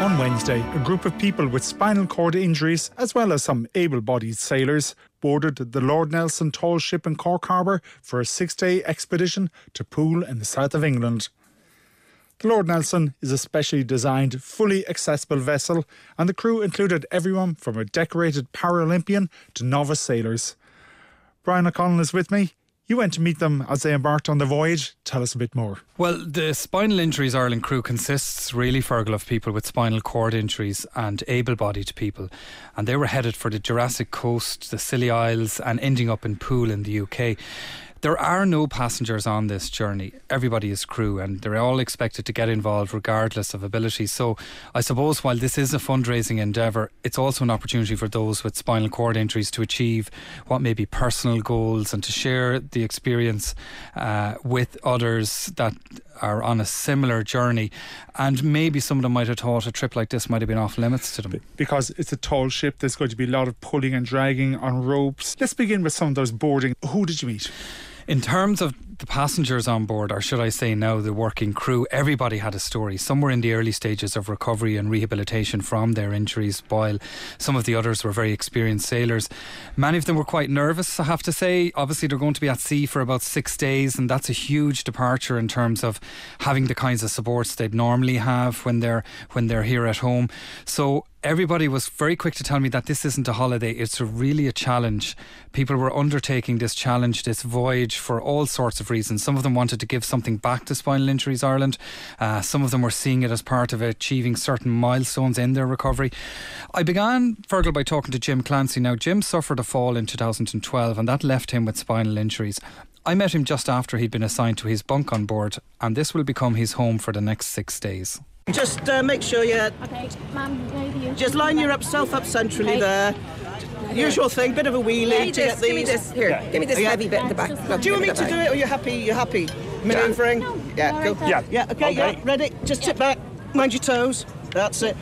On Wednesday, a group of people with spinal cord injuries, as well as some able-bodied sailors, boarded the Lord Nelson tall ship in Cork Harbour for a 6-day expedition to Poole in the south of England. The Lord Nelson is a specially designed, fully accessible vessel, and the crew included everyone from a decorated Paralympian to novice sailors. Brian O'Connell is with me. You went to meet them as they embarked on the voyage. Tell us a bit more. Well, the Spinal Injuries Ireland crew consists really, Fergal, of people with spinal cord injuries and able-bodied people. And they were headed for the Jurassic Coast, the Scilly Isles, and ending up in Poole in the UK. There are no passengers on this journey. Everybody is crew, and they're all expected to get involved regardless of ability. So I suppose while this is a fundraising endeavour, it's also an opportunity for those with spinal cord injuries to achieve what may be personal goals and to share the experience with others that are on a similar journey. And maybe some of them might have thought a trip like this might have been off limits to them. Because it's a tall ship, there's going to be a lot of pulling and dragging on ropes. Let's begin with some of those boarding. Who did you meet? In terms of the passengers on board, or should I say now the working crew, everybody had a story. Some were in the early stages of recovery and rehabilitation from their injuries, while some of the others were very experienced sailors. Many of them were quite nervous, I have to say. Obviously they're going to be at sea for about 6 days, and that's a huge departure in terms of having the kinds of supports they'd normally have when they're here at home. So everybody was very quick to tell me that this isn't a holiday, it's really a challenge. People were undertaking this challenge, this voyage, for all sorts of reasons. Some of them wanted to give something back to Spinal Injuries Ireland. Some of them were seeing it as part of achieving certain milestones in their recovery. I began, Fergal, by talking to Jim Clancy. Now, Jim suffered a fall in 2012, and that left him with spinal injuries. I met him just after he'd been assigned to his bunk on board, and this will become his home for the next 6 days. Just make sure you just line yourself up centrally there. Usual thing, bit of a wheelie to get these. Give me this here. Give me this heavy bit in the back. Look, do you want me to do it, or you're happy? You're happy manoeuvring? Yeah, cool. Yeah. Okay. Yeah, ready. Just tip back. Mind your toes. That's it.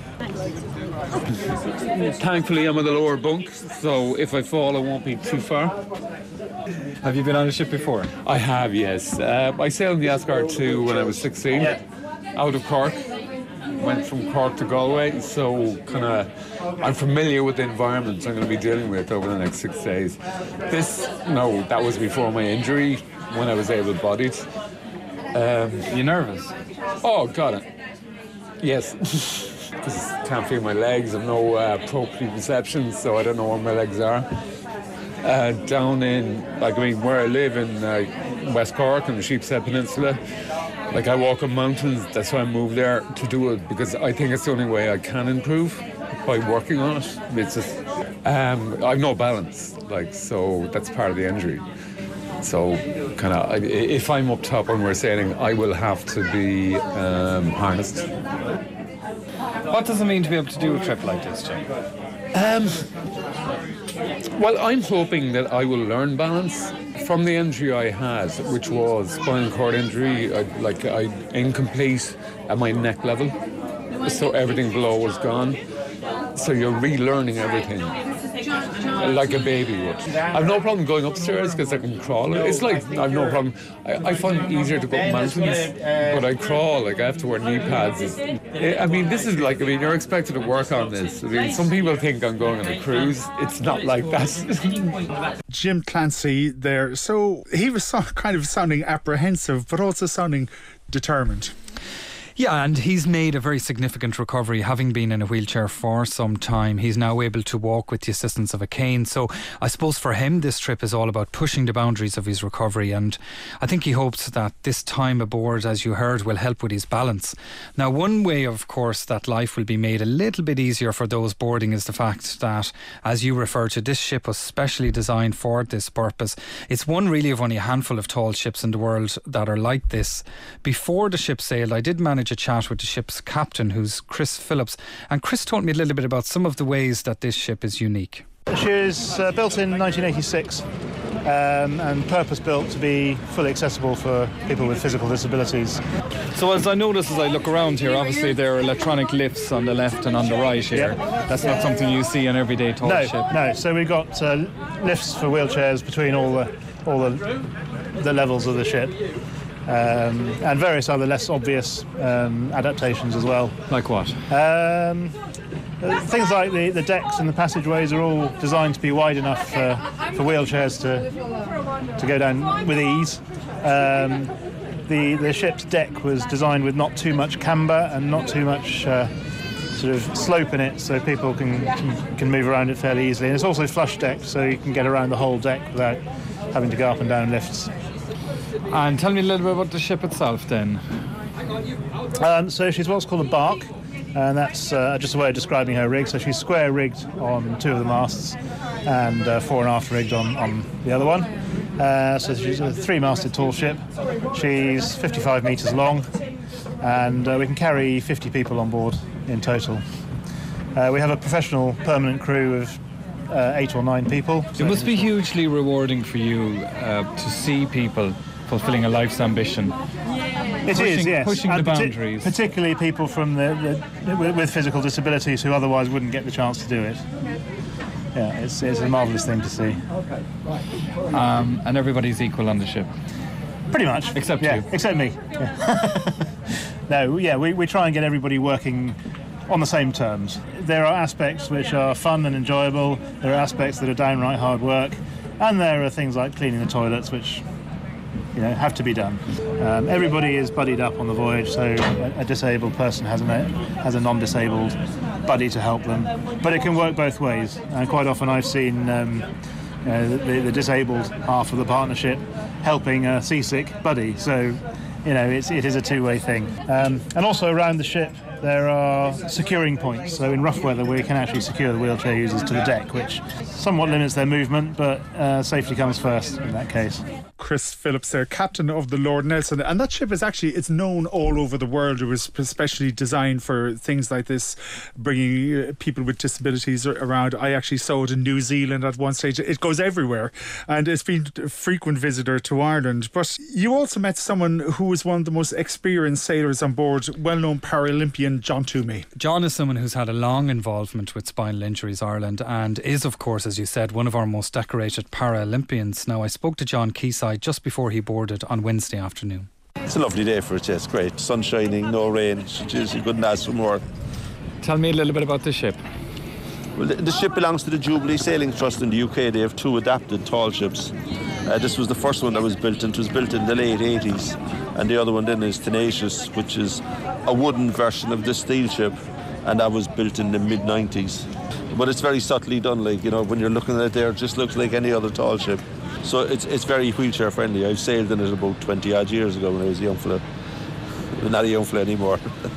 Thankfully, I'm in the lower bunk, so if I fall, I won't be too far. Have you been on a ship before? I have, yes. I sailed the Asgard 2 when I was 16, out of Cork. Went from Cork to Galway, so I'm familiar with the environment I'm going to be dealing with over the next 6 days. That was before my injury when I was able-bodied. You nervous? Oh, God. Yes. Because I can't feel my legs. I've no proprioception, so I don't know where my legs are. Down in, where I live in West Cork on the Sheepshead Peninsula, I walk on mountains. That's why I moved there to do it, because I think it's the only way I can improve, by working on it. It's just, I've no balance, so that's part of the injury. So, if I'm up top and we're sailing, I will have to be harnessed. What does it mean to be able to do a trip like this, Jim? Well, I'm hoping that I will learn balance from the injury I had, which was spinal cord injury. I incomplete at my neck level, so everything below was gone. So you're relearning everything, like a baby would. I've no problem going upstairs because I can crawl. It's I've no problem. I find it easier to go up mountains, but I crawl. I have to wear knee pads. This is you're expected to work on this. Some people think I'm going on a cruise. It's not like that. Jim Clancy there. So he was sounding apprehensive, but also sounding determined. Yeah, and he's made a very significant recovery, having been in a wheelchair for some time. He's now able to walk with the assistance of a cane. So I suppose for him this trip is all about pushing the boundaries of his recovery, and I think he hopes that this time aboard, as you heard, will help with his balance. Now, one way, of course, that life will be made a little bit easier for those boarding is the fact that, as you refer to, this ship was specially designed for this purpose. It's one really of only a handful of tall ships in the world that are like this. Before the ship sailed, I did manage a chat with the ship's captain, who's Chris Phillips, and Chris told me a little bit about some of the ways that this ship is unique. She was built in 1986 and purpose-built to be fully accessible for people with physical disabilities. So as I notice as I look around here, obviously there are electronic lifts on the left and on the right here. Yep. That's not something you see on everyday tall ship. No, so we've got lifts for wheelchairs between all the levels of the ship. and various other less obvious adaptations as well. Like what? Things like the decks and the passageways are all designed to be wide enough for wheelchairs to go down with ease. The ship's deck was designed with not too much camber and not too much sort of slope in it, so people can move around it fairly easily. And it's also flush decked, so you can get around the whole deck without having to go up and down lifts. And tell me a little bit about the ship itself then. So she's what's called a bark, and that's just a way of describing her rig. So she's square rigged on two of the masts and fore and aft rigged on the other one. So she's a three-masted tall ship. She's 55 metres long, and we can carry 50 people on board in total. We have a professional permanent crew of 8 or 9 people. It must be hugely rewarding for you to see people fulfilling a life's ambition. It is, yes. Pushing the boundaries. Particularly people from with physical disabilities who otherwise wouldn't get the chance to do it. Yeah, it's a marvellous thing to see. And everybody's equal on the ship? Pretty much. Except you. Except me. Yeah. No, yeah, we try and get everybody working on the same terms. There are aspects which are fun and enjoyable, there are aspects that are downright hard work, and there are things like cleaning the toilets which have to be done. Everybody is buddied up on the voyage, so a disabled person has a non-disabled buddy to help them. But it can work both ways, and quite often I've seen the disabled half of the partnership helping a seasick buddy, so it is a two-way thing. And also around the ship there are securing points, so in rough weather we can actually secure the wheelchair users to the deck, which somewhat limits their movement, but safety comes first in that case. Chris Phillips there, captain of the Lord Nelson, and that ship is it's known all over the world. It was especially designed for things like this, bringing people with disabilities around. I actually saw it in New Zealand at one stage. It goes everywhere, and it's been a frequent visitor to Ireland. But you also met someone who was one of the most experienced sailors on board, well-known Paralympian John Toomey. John is someone who's had a long involvement with Spinal Injuries Ireland and is, of course, as you said, one of our most decorated Paralympians. Now, I spoke to John Quayside just before he boarded on Wednesday afternoon. It's a lovely day for it, yes, great. Sun shining, no rain. You couldn't ask for more. Tell me a little bit about the ship. Well, the ship belongs to the Jubilee Sailing Trust in the UK. They have 2 adapted tall ships. This was the first one that was built, and it was built in the late 80s. And the other one then is Tenacious, which is a wooden version of the steel ship, and that was built in the mid-90s. But it's very subtly done, when you're looking at it there, it just looks like any other tall ship. So it's very wheelchair friendly. I've sailed in it about 20 odd years ago when I was a young fella. I'm not a young fella anymore.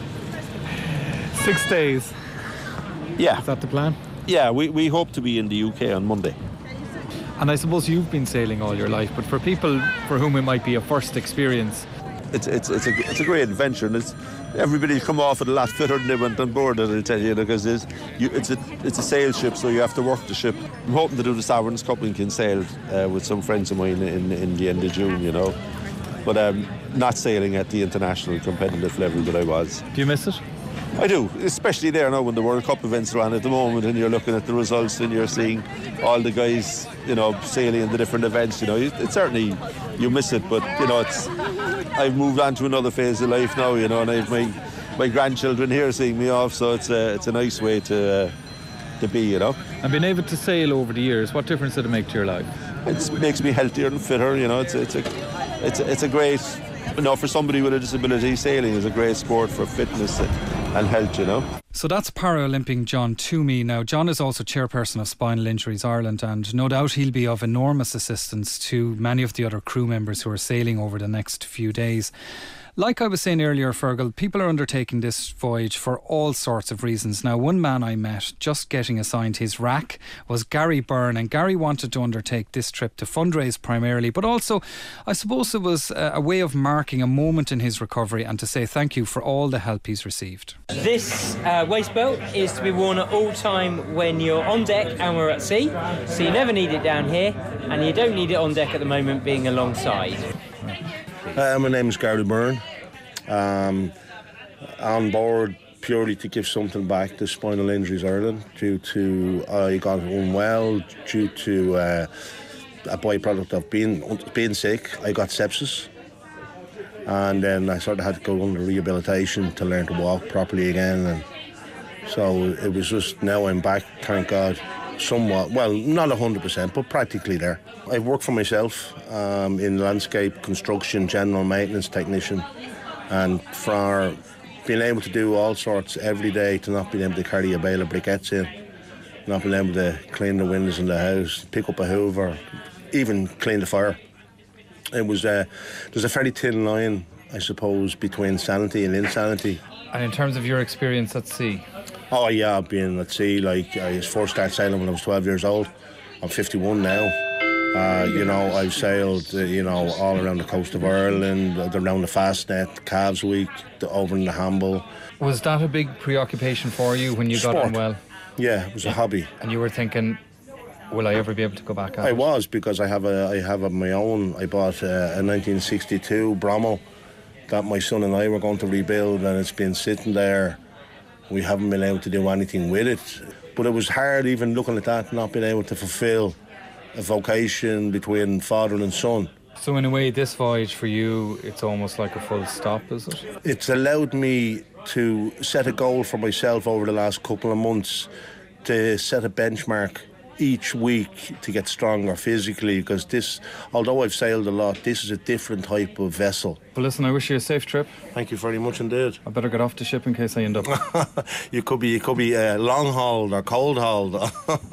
6 days. Yeah. Is that the plan? Yeah, we hope to be in the UK on Monday. And I suppose you've been sailing all your life, but for people for whom it might be a first experience, it's a great adventure, and everybody's come off it a lot fitter than they went on board, I'll tell you, because it's a sail ship, so you have to work the ship. I'm hoping to do the Sovereign's Cup in Kinsale with some friends of mine in the end of June, but not sailing at the international competitive level that I was. Do you miss it? I do, especially there now when the World Cup events are on at the moment, and you're looking at the results and you're seeing all the guys, sailing in the different events. It's certainly, you miss it, but I've moved on to another phase of life now, and I have my grandchildren here seeing me off, so it's a nice way to be, And being able to sail over the years, what difference did it make to your life? It makes me healthier and fitter. It's a great, for somebody with a disability, sailing is a great sport for fitness and health, So that's Paralympian John Toomey. Now, John is also chairperson of Spinal Injuries Ireland, and no doubt he'll be of enormous assistance to many of the other crew members who are sailing over the next few days. Like I was saying earlier, Fergal, people are undertaking this voyage for all sorts of reasons. Now, one man I met just getting assigned his rack was Gary Byrne, and Gary wanted to undertake this trip to fundraise primarily, but also I suppose it was a way of marking a moment in his recovery and to say thank you for all the help he's received. This waist belt is to be worn at all time when you're on deck and we're at sea, so you never need it down here, and you don't need it on deck at the moment being alongside. My name is Gary Byrne. On board purely to give something back to Spinal Injuries Ireland due to I got unwell due to a byproduct of being sick. I got sepsis, and then I sort of had to go under rehabilitation to learn to walk properly again, and so it was just, now I'm back, thank God, somewhat, well, not 100%, but practically there. I work for myself in landscape, construction, general maintenance technician, and for being able to do all sorts every day, to not being able to carry a bale of briquettes in, not being able to clean the windows in the house, pick up a hoover, even clean the fire. It was there's a fairly thin line, I suppose, between sanity and insanity. And in terms of your experience at sea? Oh yeah, I've been at sea, like I first started sailing when I was 12 years old. I'm 51 now. I've sailed, all around the coast of Ireland, around the Fastnet, Calves Week, over in the Hamble. Was that a big preoccupation for you when you got unwell? Yeah, it was a hobby. And you were thinking, will I ever be able to go back out? I was, because I have my own. I bought a 1962 Bromo that my son and I were going to rebuild, and it's been sitting there. We haven't been able to do anything with it. But it was hard, even looking at that, not being able to fulfil a vocation between father and son. So in a way, this voyage for you, it's almost like a full stop, is it? It's allowed me to set a goal for myself over the last couple of months, to set a benchmark each week to get stronger physically, because this, although I've sailed a lot, this is a different type of vessel. Well, listen, I wish you a safe trip. Thank you very much indeed. I better get off the ship in case I end up. You could be long hauled or cold hauled.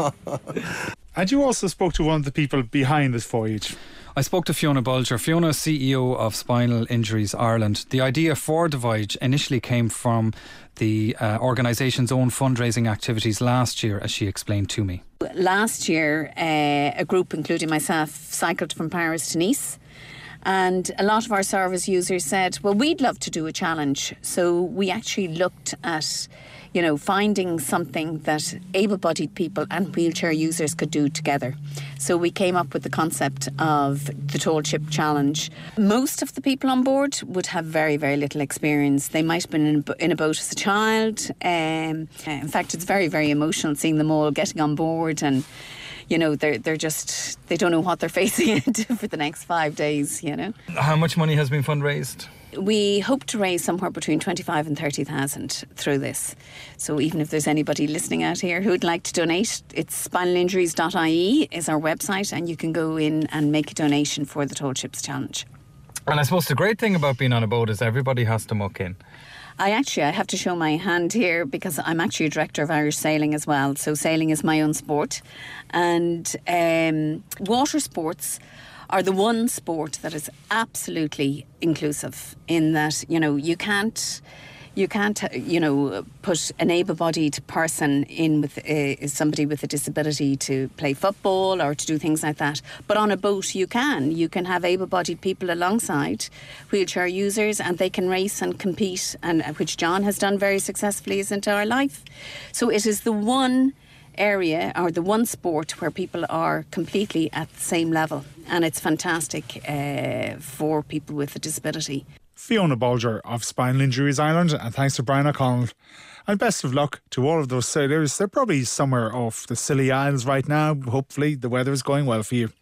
And you also spoke to one of the people behind this voyage. I spoke to Fiona Bulger. Fiona is CEO of Spinal Injuries Ireland. The idea for the voyage initially came from the organisation's own fundraising activities last year, as she explained to me. Last year, a group, including myself, cycled from Paris to Nice. And a lot of our service users said, well, we'd love to do a challenge. So we actually looked at, finding something that able-bodied people and wheelchair users could do together. So we came up with the concept of the Tall Ship Challenge. Most of the people on board would have very, very little experience. They might have been in a boat as a child. In fact, it's very, very emotional seeing them all getting on board, and they don't know what they're facing into for the next 5 days, How much money has been fundraised? We hope to raise somewhere between 25 and 30,000 through this. So even if there's anybody listening out here who'd like to donate, it's spinalinjuries.ie is our website, and you can go in and make a donation for the Tall Ships Challenge. And I suppose the great thing about being on a boat is everybody has to muck in. I have to show my hand here, because I'm actually a director of Irish Sailing as well. So sailing is my own sport. And water sports are the one sport that is absolutely inclusive, in that, you can't put an able-bodied person in with somebody with a disability to play football or to do things like that. But on a boat, you can have able-bodied people alongside wheelchair users, and they can race and compete, and which John has done very successfully his entire life. So it is the one area, or the one sport, where people are completely at the same level, and it's fantastic for people with a disability. Fiona Bulger of Spinal Injuries Ireland, and thanks to Brian O'Connell. And best of luck to all of those sailors. They're probably somewhere off the Scilly Isles right now. Hopefully the weather is going well for you.